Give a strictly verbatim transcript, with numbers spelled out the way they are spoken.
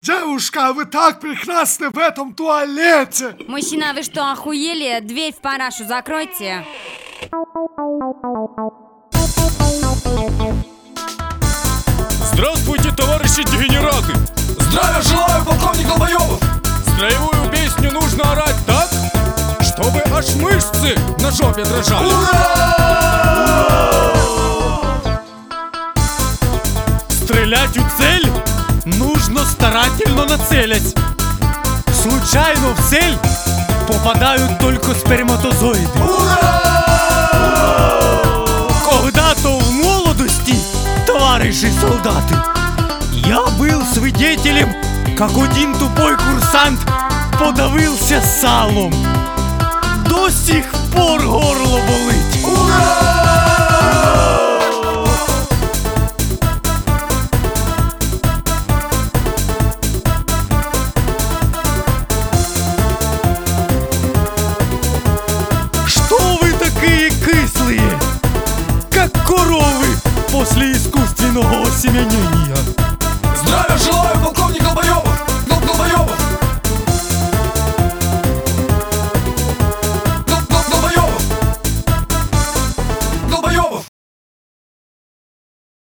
Девушка, вы так прекрасны в этом туалете! Мужчина, вы что, охуели? Дверь в парашу закройте. Здравствуйте, товарищи дегенераты! Здравия желаю, полковник Долбоёбов! Строевую песню нужно орать так, чтобы аж мышцы на жопе дрожали. Ура! Стрелять у цель нужно старательно нацелить. Случайно в цель попадают только сперматозоиды. Когда-то в молодости, товарищи солдаты, я был свидетелем, как один тупой курсант подавился салом. До сих пор горло болить. Что вы такие кислые, как коровы после искусственного осеменения? Здравия желаю,